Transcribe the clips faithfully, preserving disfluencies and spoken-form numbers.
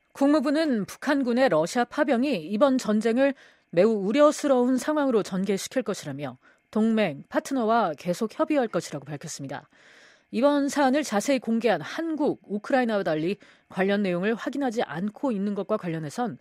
국무부는 북한군의 러시아 파병이 이번 전쟁을 매우 우려스러운 상황으로 전개시킬 것이라며 동맹, 파트너와 계속 협의할 것이라고 밝혔습니다. 이번 사안을 자세히 공개한 한국, 우크라이나와 달리 관련 내용을 확인하지 않고 있는 것과 관련해선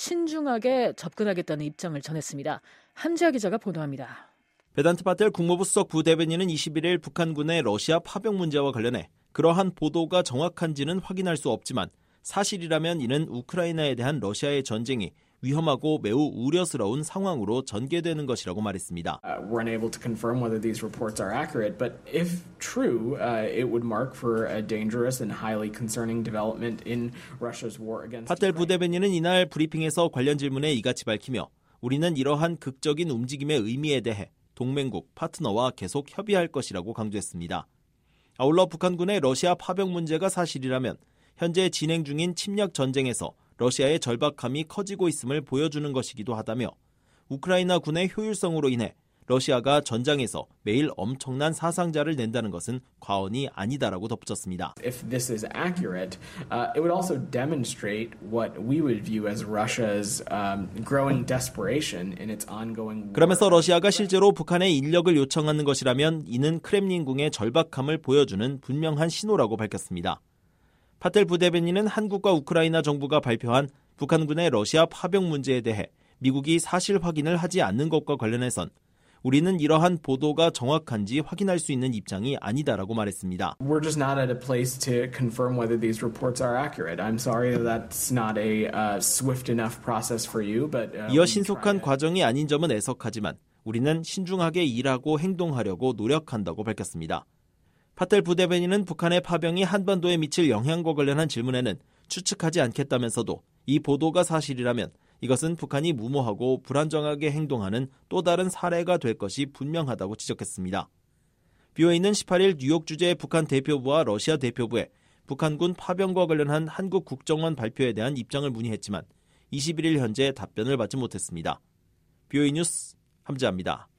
신중하게 접근하겠다는 입장을 전했습니다. 함지아 기자가 보도합니다. 베단트 파텔 국무부 수석 부대변인은 이십일일 북한군의 러시아 파병 문제와 관련해 그러한 보도가 정확한지는 확인할 수 없지만 사실이라면 이는 우크라이나에 대한 러시아의 전쟁이 위험하고 매우 우려스러운 상황으로 전개되는 것이라고 말했습니다. Uh, we're unable to confirm whether these reports are accurate, but if true, uh, it would mark for a dangerous and highly concerning development in Russia's war against 파텔 부대변인은 이날 브리핑에서 관련 질문에 이같이 밝히며 우리는 이러한 극적인 움직임의 의미에 대해 동맹국, 파트너와 계속 협의할 것이라고 강조했습니다. 아울러 북한군의 러시아 파병 문제가 사실이라면 현재 진행 중인 침략 전쟁에서 러시아의 절박함이 커지고 있음을 보여주는 것이기도 하다며 우크라이나 군의 효율성으로 인해 러시아가 전장에서 매일 엄청난 사상자를 낸다는 것은 과언이 아니다라고 덧붙였습니다. If this is accurate, uh, it would also demonstrate what we would view as Russia's um, growing desperation in its ongoing war. 그러면서 러시아가 실제로 북한의 인력을 요청하는 것이라면 이는 크렘린궁의 절박함을 보여주는 분명한 신호라고 밝혔습니다. 파텔 부대변인은 한국과 우크라이나 정부가 발표한 북한군의 러시아 파병 문제에 대해 미국이 사실 확인을 하지 않는 것과 관련해선 우리는 이러한 보도가 정확한지 확인할 수 있는 입장이 아니다라고 말했습니다. We're just not at a place to confirm whether these reports are accurate. I'm sorry that's not a uh, swift enough process for you, but uh, 이어 신속한 과정이 아닌 점은 애석하지만 우리는 신중하게 일하고 행동하려고 노력한다고 밝혔습니다. 파텔 부대변인은 북한의 파병이 한반도에 미칠 영향과 관련한 질문에는 추측하지 않겠다면서도 이 보도가 사실이라면 이것은 북한이 무모하고 불안정하게 행동하는 또 다른 사례가 될 것이 분명하다고 지적했습니다. 비오에이는 십팔일 뉴욕 주재의 북한 대표부와 러시아 대표부에 북한군 파병과 관련한 한국 국정원 발표에 대한 입장을 문의했지만 이십일일 현재 답변을 받지 못했습니다. 비오에이 뉴스 함지아입니다.